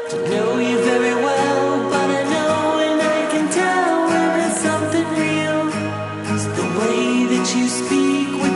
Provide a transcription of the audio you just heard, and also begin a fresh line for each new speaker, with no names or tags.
To know you very well, but I know and I can tell when it's something real. It's the way that you speak with